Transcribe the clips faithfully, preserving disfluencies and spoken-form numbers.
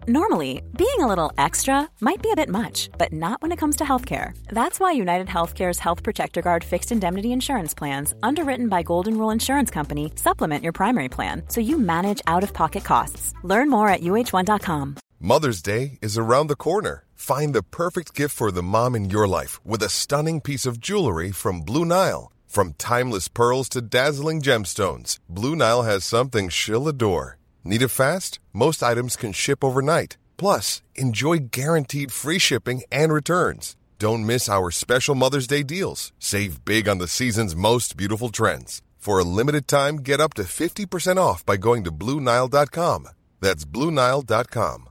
Normally, being a little extra might be a bit much, but not when it comes to healthcare. That's why United Healthcare's Health Protector Guard fixed indemnity insurance plans, underwritten by Golden Rule Insurance Company, supplement your primary plan so you manage out-of-pocket costs. Learn more at U H one dot com. Mother's Day is around the corner. Find the perfect gift for the mom in your life with a stunning piece of jewelry from Blue Nile. From timeless pearls to dazzling gemstones, Blue Nile has something she'll adore. Need it fast? Most items can ship overnight. Plus, enjoy guaranteed free shipping and returns. Don't miss our special Mother's Day deals. Save big on the season's most beautiful trends. For a limited time, get up to fifty percent off by going to Blue Nile dot com. That's Blue Nile dot com.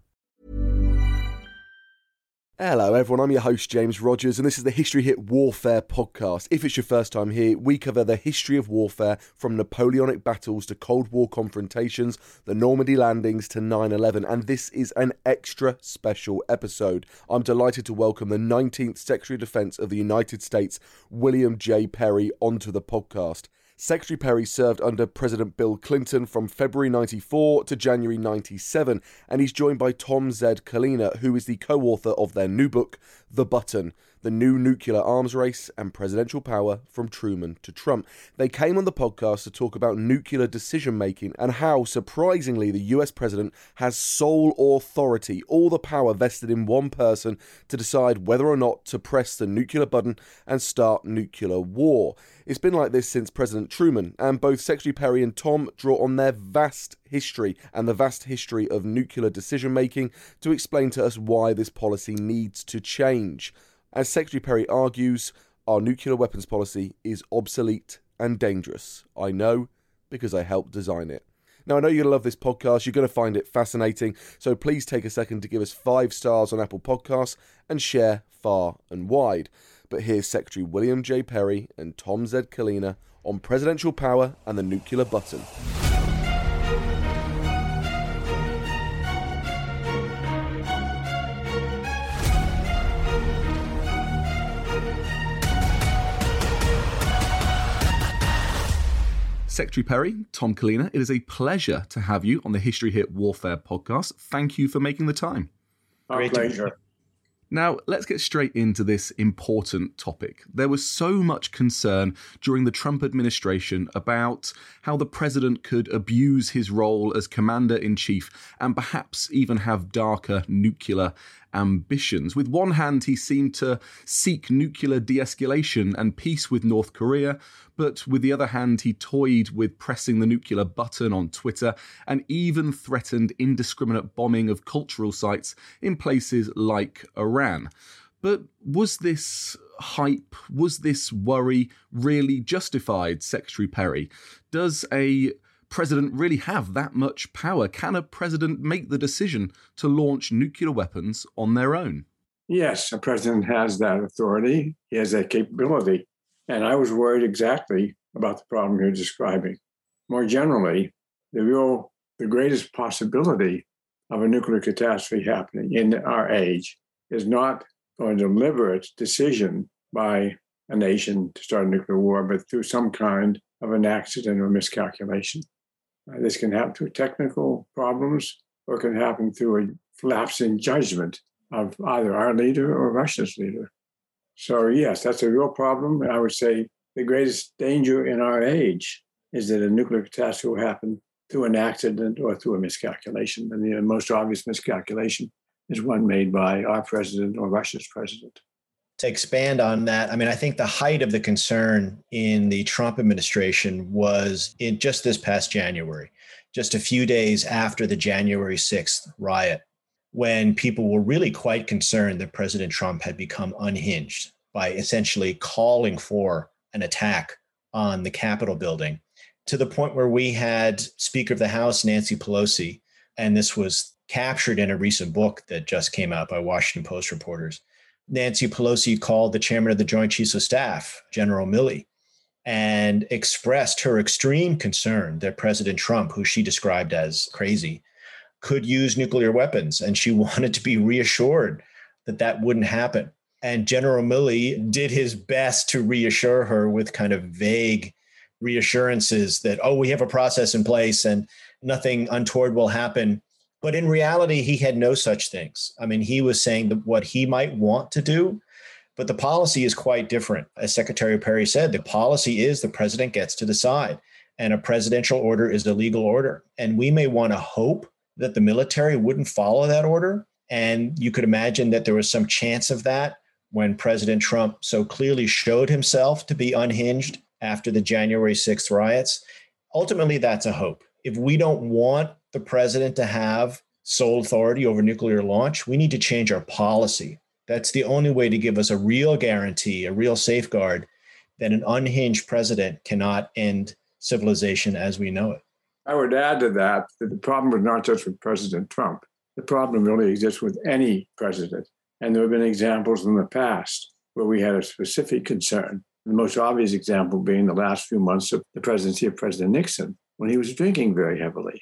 Hello everyone, I'm your host James Rogers and this is the History Hit Warfare podcast. If it's your first time here, we cover the history of warfare from Napoleonic battles to Cold War confrontations, the Normandy landings to nine eleven, and this is an extra special episode. I'm delighted to welcome the nineteenth Secretary of Defense of the United States, William J. Perry, onto the podcast. Secretary Perry served under President Bill Clinton from February ninety-four to January ninety-seven, and he's joined by Tom Zed Kalina, who is the co-author of their new book, The Button, The New Nuclear Arms Race and Presidential Power from Truman to Trump. They came on the podcast to talk about nuclear decision-making and how, surprisingly, the U S president has sole authority, all the power vested in one person to decide whether or not to press the nuclear button and start nuclear war. It's been like this since President Truman, and both Secretary Perry and Tom draw on their vast history and the vast history of nuclear decision-making to explain to us why this policy needs to change. As Secretary Perry argues, our nuclear weapons policy is obsolete and dangerous. I know, because I helped design it. Now, I know you're going to love this podcast. You're going to find it fascinating. So please take a second to give us five stars on Apple Podcasts and share far and wide. But here's Secretary William J. Perry and Tom Zed Kalina on presidential power and the nuclear button. Secretary Perry, Tom Kalina, it is a pleasure to have you on the History Hit Warfare podcast. Thank you for making the time. Our pleasure. Now, let's get straight into this important topic. There was so much concern during the Trump administration about how the president could abuse his role as commander-in-chief and perhaps even have darker nuclear ambitions. With one hand, he seemed to seek nuclear de-escalation and peace with North Korea, but with the other hand, he toyed with pressing the nuclear button on Twitter and even threatened indiscriminate bombing of cultural sites in places like Iran. But was this hype, was this worry really justified, Secretary Perry? Does a president really have that much power? Can a president make the decision to launch nuclear weapons on their own? Yes, a president has that authority. He has that capability. And I was worried exactly about the problem you're describing. More generally, the real, the greatest possibility of a nuclear catastrophe happening in our age is not a deliberate decision by a nation to start a nuclear war, but through some kind of an accident or miscalculation. Uh, this can happen through technical problems, or it can happen through a lapse in judgment of either our leader or Russia's leader. So yes, that's a real problem. I would say the greatest danger in our age is that a nuclear catastrophe will happen through an accident or through a miscalculation. And the most obvious miscalculation is one made by our president or Russia's president. To expand on that, I mean, I think the height of the concern in the Trump administration was in just this past January, just a few days after the January sixth riot, when people were really quite concerned that President Trump had become unhinged by essentially calling for an attack on the Capitol building, to the point where we had Speaker of the House, Nancy Pelosi, and this was captured in a recent book that just came out by Washington Post reporters. Nancy Pelosi called the chairman of the Joint Chiefs of Staff, General Milley, and expressed her extreme concern that President Trump, who she described as crazy, could use nuclear weapons. And she wanted to be reassured that that wouldn't happen. And General Milley did his best to reassure her with kind of vague reassurances that, oh, we have a process in place and nothing untoward will happen. But in reality, he had no such things. I mean, he was saying that what he might want to do, but the policy is quite different. As Secretary Perry said, the policy is the president gets to decide, and a presidential order is a legal order. And we may want to hope that the military wouldn't follow that order. And you could imagine that there was some chance of that when President Trump so clearly showed himself to be unhinged after the January sixth riots. Ultimately, that's a hope. If we don't want the president to have sole authority over nuclear launch, we need to change our policy. That's the only way to give us a real guarantee, a real safeguard that an unhinged president cannot end civilization as we know it. I would add to that that the problem was not just with President Trump. The problem really exists with any president. And there have been examples in the past where we had a specific concern. The most obvious example being the last few months of the presidency of President Nixon, when he was drinking very heavily.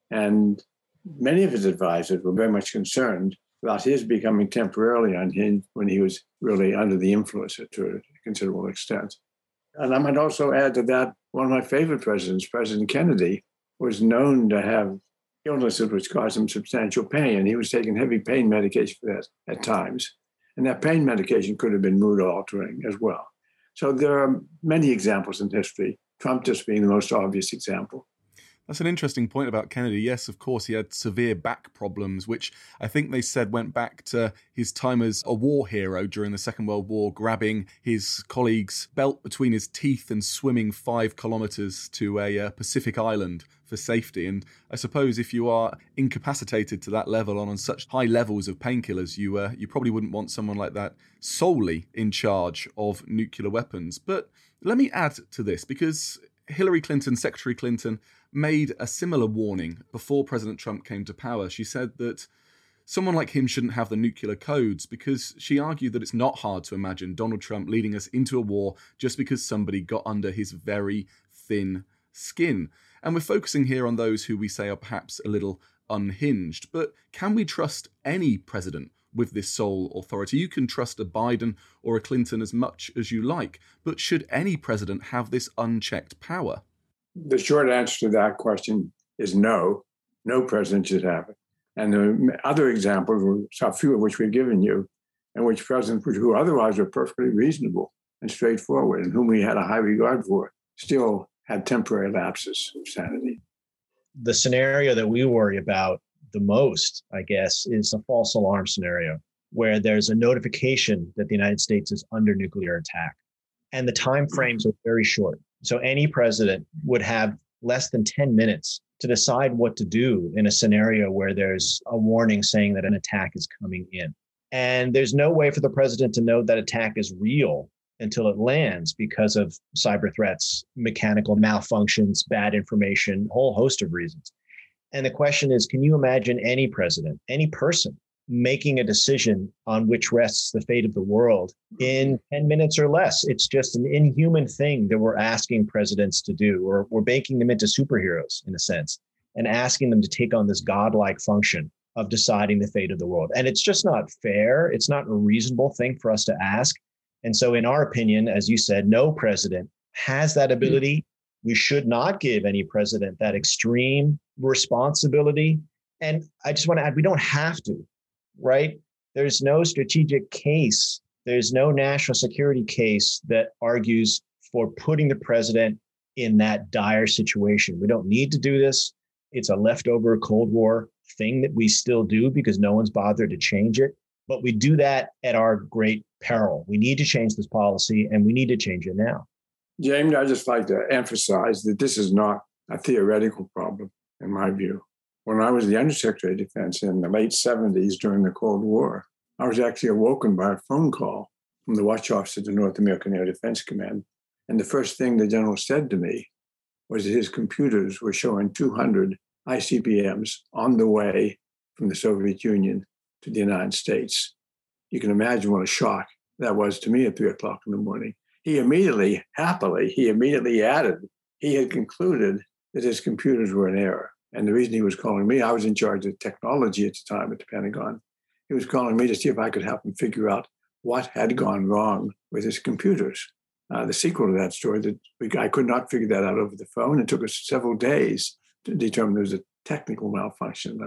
And many of his advisors were very much concerned about his becoming temporarily unhinged when he was really under the influence to a considerable extent. And I might also add to that, one of my favorite presidents, President Kennedy, was known to have illnesses which caused him substantial pain, and he was taking heavy pain medication for that at times. And that pain medication could have been mood altering as well. So there are many examples in history, Trump just being the most obvious example. That's an interesting point about Kennedy. Yes, of course, he had severe back problems, which I think they said went back to his time as a war hero during the Second World War, grabbing his colleague's belt between his teeth and swimming five kilometres to a uh, Pacific island for safety. And I suppose if you are incapacitated to that level on, on such high levels of painkillers, you uh, you probably wouldn't want someone like that solely in charge of nuclear weapons. But let me add to this, because Hillary Clinton, Secretary Clinton, made a similar warning before President Trump came to power. She said that someone like him shouldn't have the nuclear codes, because she argued that it's not hard to imagine Donald Trump leading us into a war just because somebody got under his very thin skin. And we're focusing here on those who we say are perhaps a little unhinged. But can we trust any president with this sole authority? You can trust a Biden or a Clinton as much as you like, but should any president have this unchecked power? The short answer to that question is no. No president should have it. And the other examples, a few of which we've given you, and which presidents who otherwise were perfectly reasonable and straightforward and whom we had a high regard for, still had temporary lapses of sanity. The scenario that we worry about the most, I guess, is a false alarm scenario where there's a notification that the United States is under nuclear attack. And the time frames are very short. So any president would have less than ten minutes to decide what to do in a scenario where there's a warning saying that an attack is coming in. And there's no way for the president to know that attack is real until it lands because of cyber threats, mechanical malfunctions, bad information, a whole host of reasons. And the question is, can you imagine any president, any person making a decision on which rests the fate of the world in ten minutes or less? It's just an inhuman thing that we're asking presidents to do, or we're making them into superheroes in a sense, and asking them to take on this godlike function of deciding the fate of the world. And it's just not fair. It's not a reasonable thing for us to ask. And so in our opinion, as you said, no president has that ability. We should not give any president that extreme responsibility. And I just want to add, we don't have to, right? There's no strategic case. There's no national security case that argues for putting the president in that dire situation. We don't need to do this. It's a leftover Cold War thing that we still do because no one's bothered to change it. But we do that at our great peril. We need to change this policy, and we need to change it now. James, I'd just like to emphasize that this is not a theoretical problem, in my view. When I was the Undersecretary of Defense in the late seventies during the Cold War, I was actually awoken by a phone call from the watch office of the North American Air Defense Command. And the first thing the general said to me was that his computers were showing two hundred I C B Ms on the way from the Soviet Union to the United States. You can imagine what a shock that was to me at three o'clock in the morning. He immediately, happily, he immediately added, he had concluded that his computers were in error. And the reason he was calling me, I was in charge of technology at the time at the Pentagon. He was calling me to see if I could help him figure out what had gone wrong with his computers. Uh, the sequel to that story, that we, I could not figure that out over the phone. It took us several days to determine there was a technical malfunction, a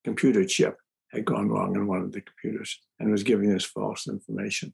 computer chip had gone wrong in one of the computers and was giving us false information.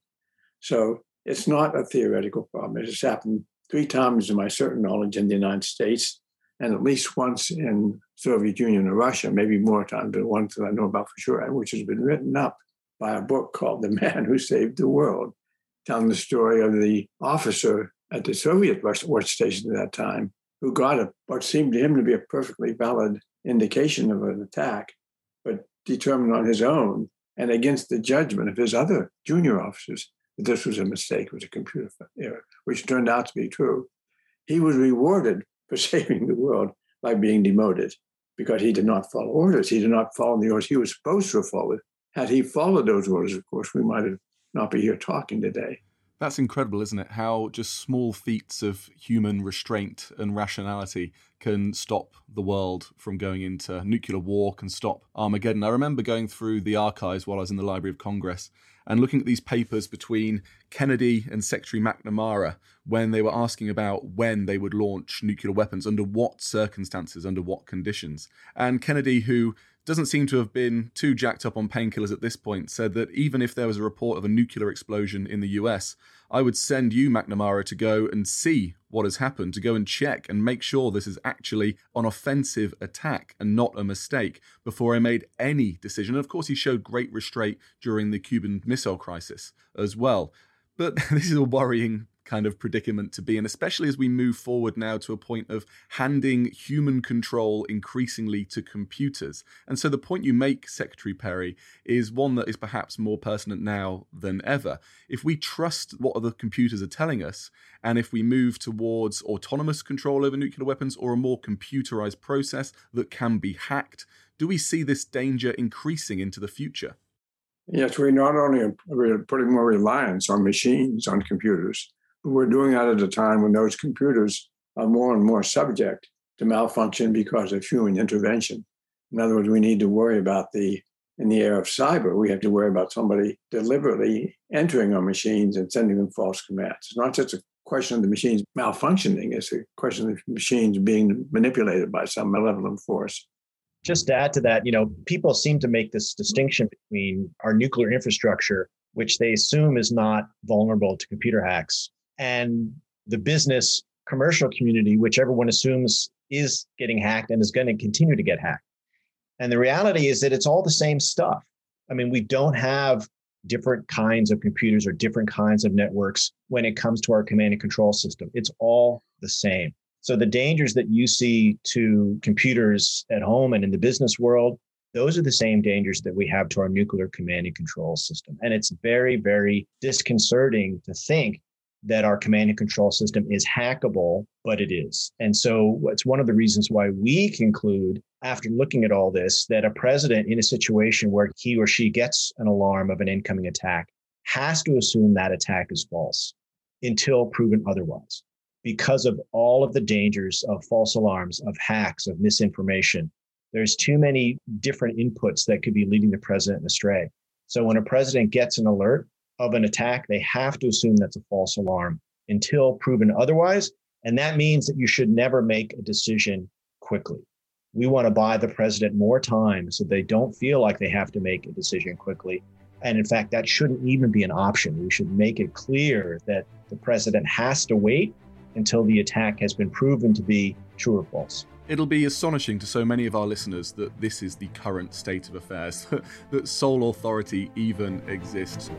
So it's not a theoretical problem. It has happened three times, to my certain knowledge, in the United States, and at least once in Soviet Union or Russia, maybe more times than ones that I know about for sure, which has been written up by a book called The Man Who Saved the World, telling the story of the officer at the Soviet watch station at that time who got a, what seemed to him to be a perfectly valid indication of an attack, but determined on his own and against the judgment of his other junior officers that this was a mistake, it was a computer error, which turned out to be true. He was rewarded for saving the world by being demoted because he did not follow orders. He did not follow the orders he was supposed to have followed. Had he followed those orders, of course, we might have not be here talking today. That's incredible, isn't it? How just small feats of human restraint and rationality can stop the world from going into nuclear war, can stop Armageddon. I remember going through the archives while I was in the Library of Congress and looking at these papers between Kennedy and Secretary McNamara when they were asking about when they would launch nuclear weapons, under what circumstances, under what conditions. And Kennedy, who doesn't seem to have been too jacked up on painkillers at this point, said that even if there was a report of a nuclear explosion in the U S, I would send you, McNamara, to go and see what has happened, to go and check and make sure this is actually an offensive attack and not a mistake before I made any decision. And of course, he showed great restraint during the Cuban Missile Crisis as well. But this is a worrying kind of predicament to be in, especially as we move forward now to a point of handing human control increasingly to computers. And so the point you make, Secretary Perry, is one that is perhaps more pertinent now than ever. If we trust what the computers are telling us, and if we move towards autonomous control over nuclear weapons or a more computerized process that can be hacked, do we see this danger increasing into the future? Yes, we not only are putting more reliance on machines, on computers, we're doing that at a time when those computers are more and more subject to malfunction because of human intervention. In other words, we need to worry about the, in the era of cyber, we have to worry about somebody deliberately entering our machines and sending them false commands. It's not just a question of the machines malfunctioning, it's a question of machines being manipulated by some malevolent force. Just to add to that, you know, people seem to make this distinction between our nuclear infrastructure, which they assume is not vulnerable to computer hacks, and the business commercial community, which everyone assumes is getting hacked and is going to continue to get hacked. And the reality is that it's all the same stuff. I mean, we don't have different kinds of computers or different kinds of networks when it comes to our command and control system. It's all the same. So the dangers that you see to computers at home and in the business world, those are the same dangers that we have to our nuclear command and control system. And it's very, very disconcerting to think that our command and control system is hackable, but it is. And so it's one of the reasons why we conclude, after looking at all this, that a president in a situation where he or she gets an alarm of an incoming attack has to assume that attack is false until proven otherwise, because of all of the dangers of false alarms, of hacks, of misinformation. There's too many different inputs that could be leading the president astray. So when a president gets an alert of an attack, they have to assume that's a false alarm until proven otherwise. And that means that you should never make a decision quickly. We want to buy the president more time so they don't feel like they have to make a decision quickly. And in fact, that shouldn't even be an option. We should make it clear that the president has to wait until the attack has been proven to be true or false. It'll be astonishing to so many of our listeners that this is the current state of affairs, that sole authority even exists.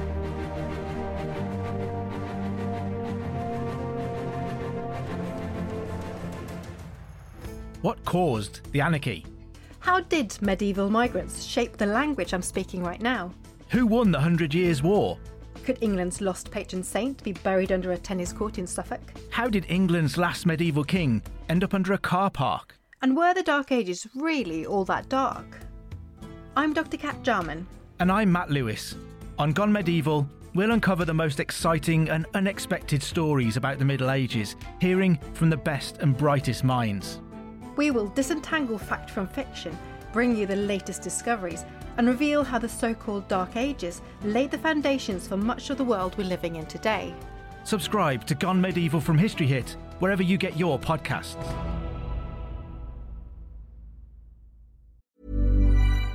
What caused the anarchy? How did medieval migrants shape the language I'm speaking right now? Who won the Hundred Years' War? Could England's lost patron saint be buried under a tennis court in Suffolk? How did England's last medieval king end up under a car park? And were the Dark Ages really all that dark? I'm Doctor Kat Jarman. And I'm Matt Lewis. On Gone Medieval, we'll uncover the most exciting and unexpected stories about the Middle Ages, hearing from the best and brightest minds. We will disentangle fact from fiction, bring you the latest discoveries, and reveal how the so-called Dark Ages laid the foundations for much of the world we're living in today. Subscribe to Gone Medieval from History Hit, wherever you get your podcasts.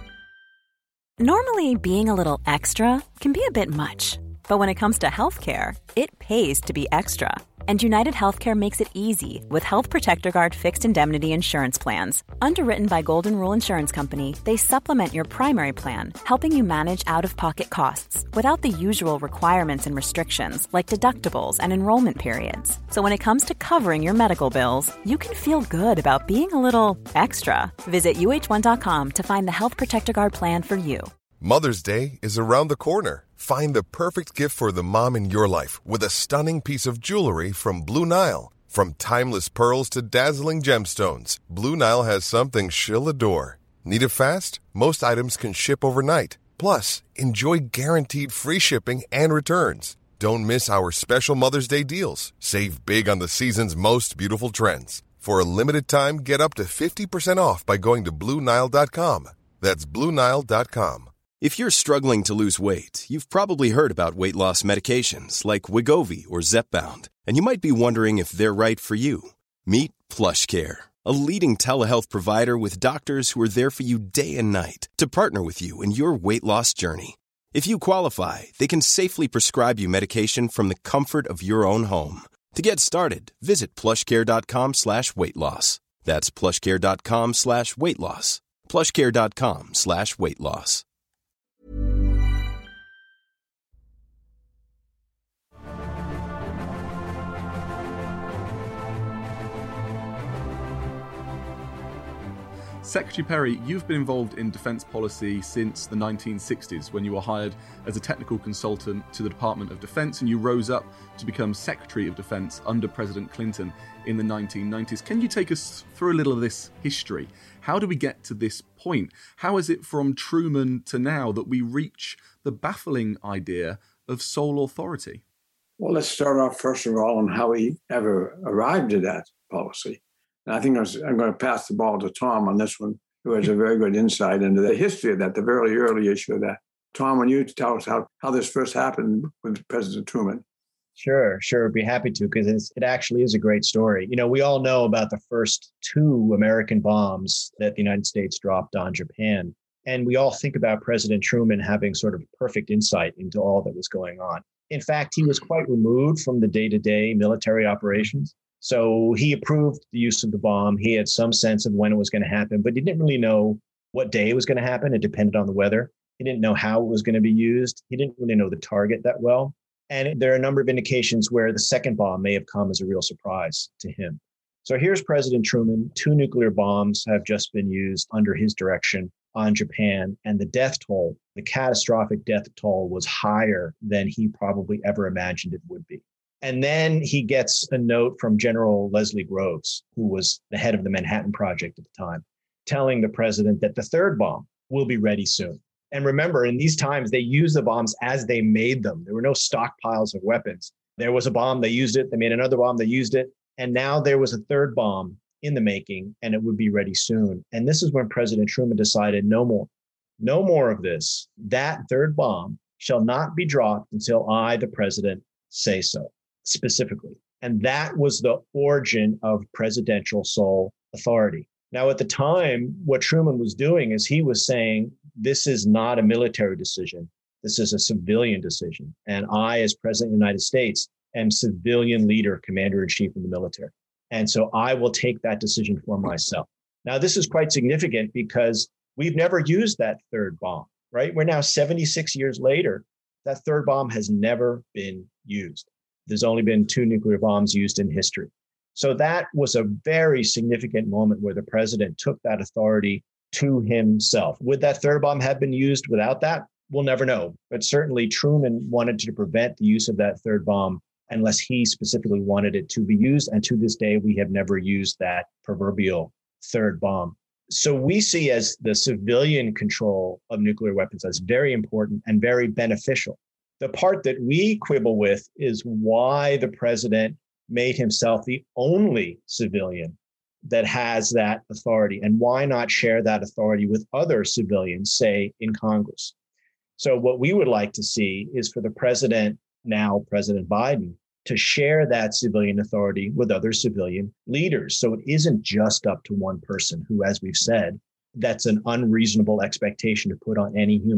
Normally, being a little extra can be a bit much, but when it comes to healthcare, it pays to be extra. And United Healthcare makes it easy with Health Protector Guard fixed indemnity insurance plans. Underwritten by Golden Rule Insurance Company, they supplement your primary plan, helping you manage out-of-pocket costs without the usual requirements and restrictions like deductibles and enrollment periods. So when it comes to covering your medical bills, you can feel good about being a little extra. Visit U H one dot com to find the Health Protector Guard plan for you. Mother's Day is around the corner. Find the perfect gift for the mom in your life with a stunning piece of jewelry from Blue Nile. From timeless pearls to dazzling gemstones, Blue Nile has something she'll adore. Need it fast? Most items can ship overnight. Plus, enjoy guaranteed free shipping and returns. Don't miss our special Mother's Day deals. Save big on the season's most beautiful trends. For a limited time, get up to fifty percent off by going to Blue Nile dot com. That's Blue Nile dot com. If you're struggling to lose weight, you've probably heard about weight loss medications like Wegovy or Zepbound, and you might be wondering if they're right for you. Meet PlushCare, a leading telehealth provider with doctors who are there for you day and night to partner with you in your weight loss journey. If you qualify, they can safely prescribe you medication from the comfort of your own home. To get started, visit plushcare.com slash weight loss. That's plushcare.com slash weight loss. plushcare.com slash weight loss. Secretary Perry, you've been involved in defence policy since the nineteen sixties when you were hired as a technical consultant to the Department of Defence, and you rose up to become Secretary of Defence under President Clinton in the nineteen nineties. Can you take us through a little of this history? How do we get to this point? How is it from Truman to now that we reach the baffling idea of sole authority? Well, let's start off, first of all, on how he ever arrived at that policy. And I think I was, I'm going to pass the ball to Tom on this one, who has a very good insight into the history of that, the very early issue of that. Tom, when you tell us how, how this first happened with President Truman. Sure, sure. I'd be happy to, because it actually is a great story. You know, we all know about the first two American bombs that the United States dropped on Japan. And we all think about President Truman having sort of perfect insight into all that was going on. In fact, he was quite removed from the day-to-day military operations. So he approved the use of the bomb. He had some sense of when it was going to happen, but he didn't really know what day it was going to happen. It depended on the weather. He didn't know how it was going to be used. He didn't really know the target that well. And there are a number of indications where the second bomb may have come as a real surprise to him. So here's President Truman. Two nuclear bombs have just been used under his direction on Japan. And the death toll, the catastrophic death toll, was higher than he probably ever imagined it would be. And then he gets a note from General Leslie Groves, who was the head of the Manhattan Project at the time, telling the president that the third bomb will be ready soon. And remember, in these times, they used the bombs as they made them. There were no stockpiles of weapons. There was a bomb, they used it. They made another bomb, they used it. And now there was a third bomb in the making, and it would be ready soon. And this is when President Truman decided no more, no more of this. That third bomb shall not be dropped until I, the president, say so. Specifically. And that was the origin of presidential sole authority. Now, at the time, what Truman was doing is he was saying, this is not a military decision. This is a civilian decision. And I, as president of the United States, am civilian leader, commander in chief of the military. And so I will take that decision for myself. Now, this is quite significant because we've never used that third bomb, right? We're now seventy-six years later. That third bomb has never been used. There's only been two nuclear bombs used in history. So that was a very significant moment where the president took that authority to himself. Would that third bomb have been used without that? We'll never know. But certainly Truman wanted to prevent the use of that third bomb unless he specifically wanted it to be used. And to this day, we have never used that proverbial third bomb. So we see as the civilian control of nuclear weapons as very important and very beneficial. The part that we quibble with is why the president made himself the only civilian that has that authority, and why not share that authority with other civilians, say in Congress. So what we would like to see is for the president, now President Biden, to share that civilian authority with other civilian leaders. So it isn't just up to one person who, as we've said, that's an unreasonable expectation to put on any human.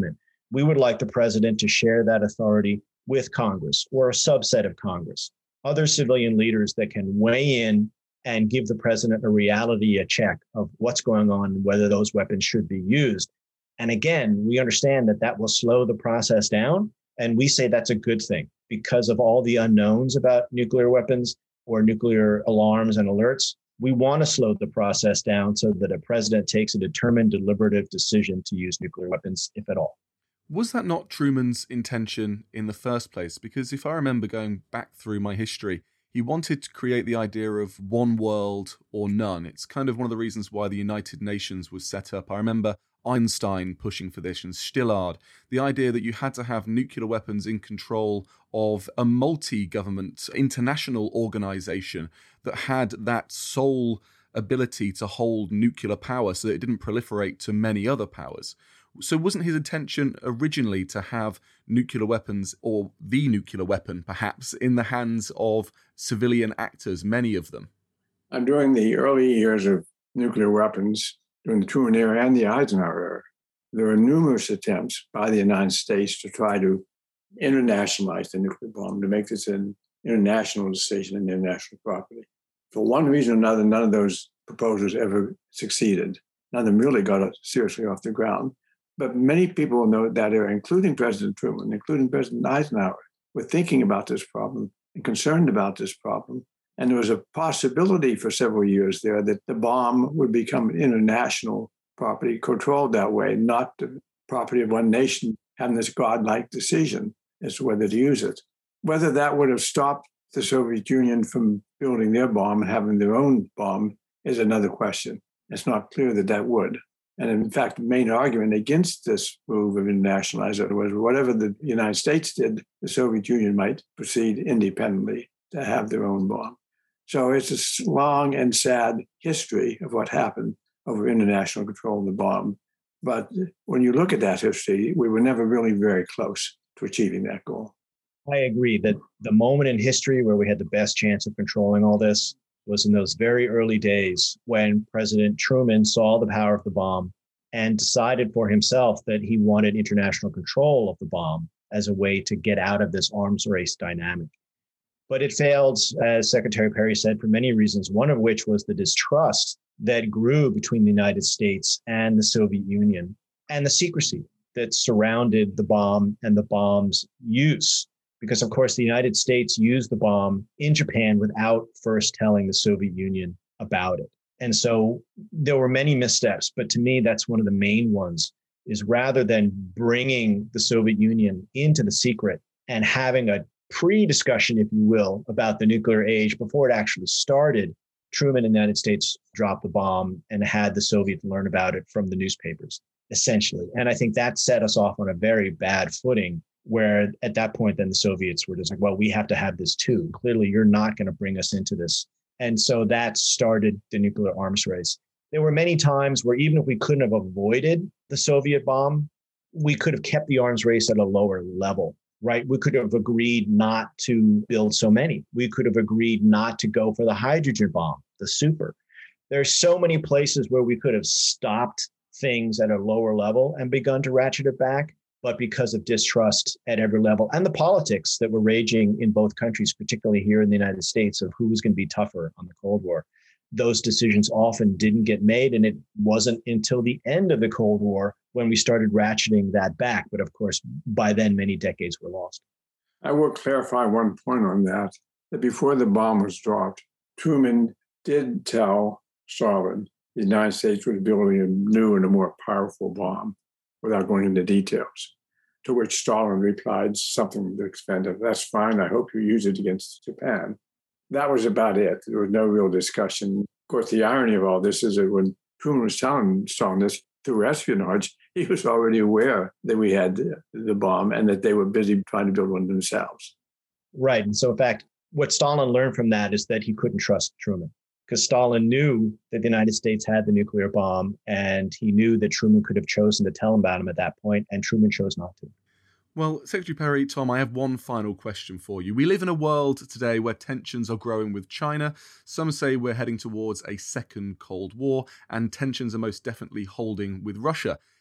we would like the president to share that authority with Congress or a subset of Congress, other civilian leaders that can weigh in and give the president a reality, a check of what's going on and whether those weapons should be used. And again, we understand that that will slow the process down. And we say that's a good thing because of all the unknowns about nuclear weapons or nuclear alarms and alerts. We want to slow the process down so that a president takes a determined, deliberative decision to use nuclear weapons, if at all. Was that not Truman's intention in the first place? Because if I remember going back through my history, he wanted to create the idea of one world or none. It's kind of one of the reasons why the United Nations was set up. I remember Einstein pushing for this and Szilard, the idea that you had to have nuclear weapons in control of a multi-government international organization that had that sole ability to hold nuclear power so that it didn't proliferate to many other powers. So wasn't his intention originally to have nuclear weapons, or the nuclear weapon perhaps, in the hands of civilian actors, many of them? And during the early years of nuclear weapons, during the Truman era and the Eisenhower era, there were numerous attempts by the United States to try to internationalize the nuclear bomb, to make this an international decision and international property. For one reason or another, none of those proposals ever succeeded. None of them really got seriously off the ground. But many people know that era, including President Truman, including President Eisenhower, were thinking about this problem and concerned about this problem. And there was a possibility for several years there that the bomb would become international property, controlled that way, not the property of one nation having this godlike decision as to whether to use it. Whether that would have stopped the Soviet Union from building their bomb and having their own bomb is another question. It's not clear that that would. And in fact, the main argument against this move of internationalizing was whatever the United States did, the Soviet Union might proceed independently to have their own bomb. So it's a long and sad history of what happened over international control of the bomb. But when you look at that history, we were never really very close to achieving that goal. I agree that the moment in history where we had the best chance of controlling all this was in those very early days when President Truman saw the power of the bomb and decided for himself that he wanted international control of the bomb as a way to get out of this arms race dynamic. But it failed, as Secretary Perry said, for many reasons, one of which was the distrust that grew between the United States and the Soviet Union and the secrecy that surrounded the bomb and the bomb's use. Because, of course, the United States used the bomb in Japan without first telling the Soviet Union about it. And so there were many missteps, but to me, that's one of the main ones, is rather than bringing the Soviet Union into the secret and having a pre-discussion, if you will, about the nuclear age before it actually started, Truman and the United States dropped the bomb and had the Soviets learn about it from the newspapers, essentially. And I think that set us off on a very bad footing, where at that point, then the Soviets were just like, well, we have to have this too. Clearly, you're not going to bring us into this. And so that started the nuclear arms race. There were many times where even if we couldn't have avoided the Soviet bomb, we could have kept the arms race at a lower level, right? We could have agreed not to build so many. We could have agreed not to go for the hydrogen bomb, the super. There's so many places where we could have stopped things at a lower level and begun to ratchet it back. But because of distrust at every level and the politics that were raging in both countries, particularly here in the United States, of who was going to be tougher on the Cold War, those decisions often didn't get made. And it wasn't until the end of the Cold War when we started ratcheting that back. But of course, by then, many decades were lost. I will clarify one point on that, that before the bomb was dropped, Truman did tell Stalin the United States was building a new and a more powerful bomb, without going into details, to which Stalin replied something to the extent of, that's fine, I hope you use it against Japan. That was about it. There was no real discussion. Of course, the irony of all this is that when Truman was telling Stalin this through espionage, he was already aware that we had the bomb and that they were busy trying to build one themselves. Right. And so, in fact, what Stalin learned from that is that he couldn't trust Truman, because Stalin knew that the United States had the nuclear bomb, and he knew that Truman could have chosen to tell him about him at that point, and Truman chose not to. Well, Secretary Perry, Tom, I have one final question for you. We live in a world today where tensions are growing with China. Some say we're heading towards a second Cold War, and tensions are most definitely holding with Russia.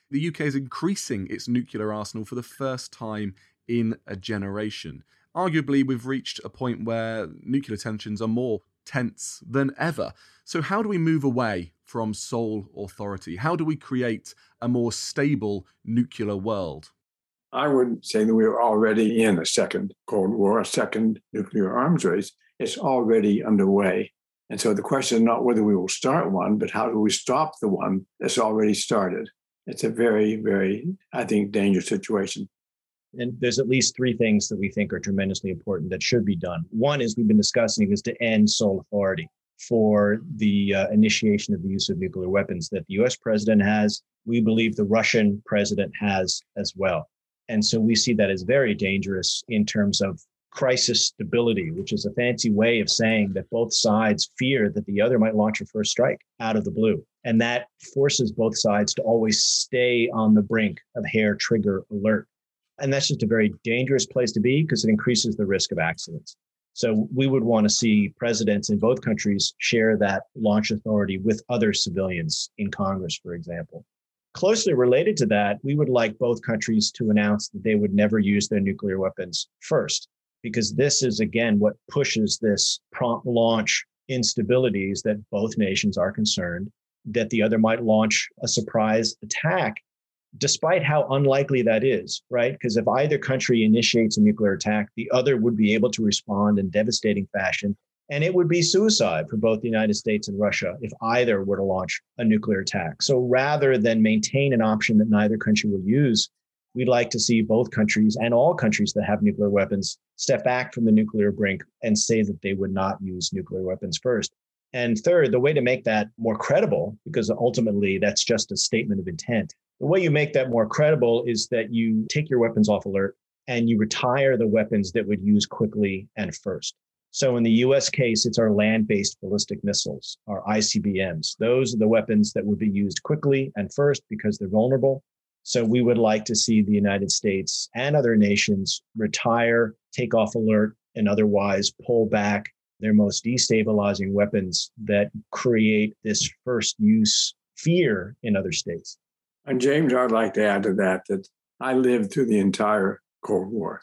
The U K is increasing its nuclear arsenal for the first time in a generation. Arguably, we've reached a point where nuclear tensions are more tense than ever. So how do we move away from sole authority? How do we create a more stable nuclear world? I would say that we are already in a second Cold War, a second nuclear arms race. It's already underway. And so the question is not whether we will start one, but how do we stop the one that's already started? It's a very, very, I think, dangerous situation. And there's at least three things that we think are tremendously important that should be done. One is we've been discussing is to end sole authority for the uh, initiation of the use of nuclear weapons that the U S president has. We believe the Russian president has as well. And so we see that as very dangerous in terms of crisis stability, which is a fancy way of saying that both sides fear that the other might launch a first strike out of the blue. And that forces both sides to always stay on the brink of hair trigger alert. And that's just a very dangerous place to be because it increases the risk of accidents. So we would want to see presidents in both countries share that launch authority with other civilians in Congress, for example. Closely related to that, we would like both countries to announce that they would never use their nuclear weapons first, because this is, again, what pushes this prompt launch instabilities that both nations are concerned that the other might launch a surprise attack, despite how unlikely that is, right? Because if either country initiates a nuclear attack, the other would be able to respond in devastating fashion. And it would be suicide for both the United States and Russia if either were to launch a nuclear attack. So rather than maintain an option that neither country will use, we'd like to see both countries and all countries that have nuclear weapons step back from the nuclear brink and say that they would not use nuclear weapons first. And third, the way to make that more credible, because ultimately that's just a statement of intent, the way you make that more credible is that you take your weapons off alert and you retire the weapons that would use quickly and first. So in the U S case, it's our land-based ballistic missiles, our I C B Ms. Those are the weapons that would be used quickly and first because they're vulnerable. So we would like to see the United States and other nations retire, take off alert, and otherwise pull back their most destabilizing weapons that create this first use fear in other states. And James, I'd like to add to that that I lived through the entire Cold War.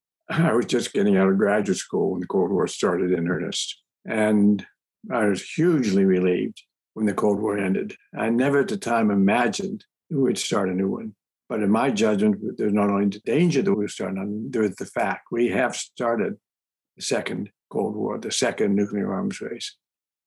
I was just getting out of graduate school when the Cold War started in earnest. And I was hugely relieved when the Cold War ended. I never at the time imagined we would start a new one. But in my judgment, there's not only the danger that we're starting on, there's the fact we have started the second Cold War, the second nuclear arms race.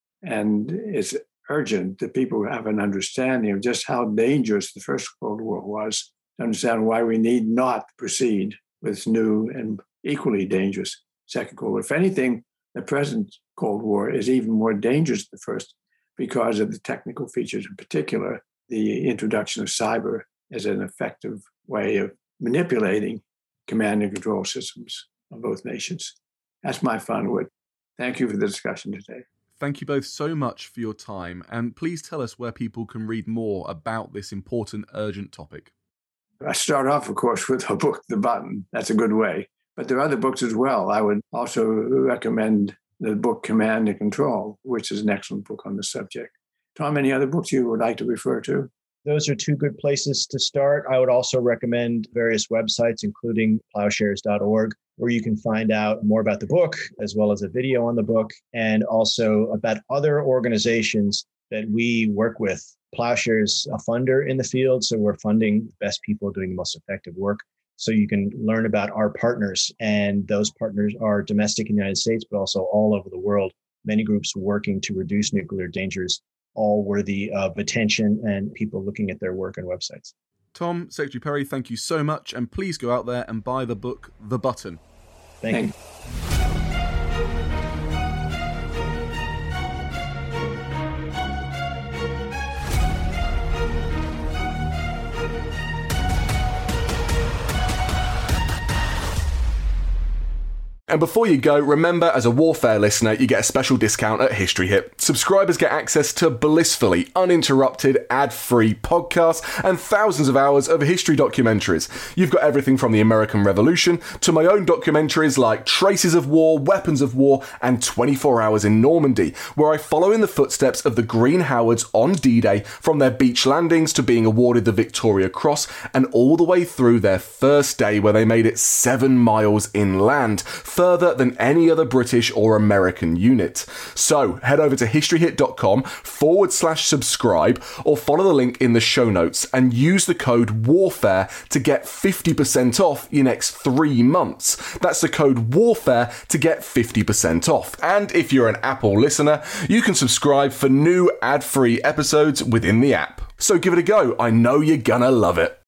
And it's urgent that people have an understanding of just how dangerous the first Cold War was, to understand why we need not proceed with new and equally dangerous second Cold War. If anything, the present Cold War is even more dangerous than the first because of the technical features, in particular, the introduction of cyber as an effective way of manipulating command and control systems of both nations. That's my final word. Thank you for the discussion today. Thank you both so much for your time, and please tell us where people can read more about this important, urgent topic. I start off, of course, with the book, The Button. That's a good way. But there are other books as well. I would also recommend the book Command and Control, which is an excellent book on the subject. Tom, any other books you would like to refer to? Those are two good places to start. I would also recommend various websites, including plowshares dot org, where you can find out more about the book, as well as a video on the book, and also about other organizations that we work with. Plowshares, a funder in the field, so we're funding the best people doing the most effective work. So you can learn about our partners, and those partners are domestic in the United States, but also all over the world. Many groups working to reduce nuclear dangers, all worthy of attention and people looking at their work and websites. Tom, Secretary Perry, thank you so much, and please go out there and buy the book, The Button. Thank, Thank you. And before you go, remember, as a Warfare listener, you get a special discount at History Hit. Subscribers get access to blissfully uninterrupted, ad-free podcasts and thousands of hours of history documentaries. You've got everything from the American Revolution to my own documentaries like Traces of War, Weapons of War, and twenty-four hours in Normandy, where I follow in the footsteps of the Green Howards on D-Day, from their beach landings to being awarded the Victoria Cross, and all the way through their first day where they made it seven miles inland, further than any other British or American unit. So head over to historyhit.com forward slash subscribe or follow the link in the show notes and use the code WARFARE to get fifty percent off your next three months. That's the code WARFARE to get fifty percent off. And if you're an Apple listener, you can subscribe for new ad-free episodes within the app. So give it a go. I know you're gonna love it.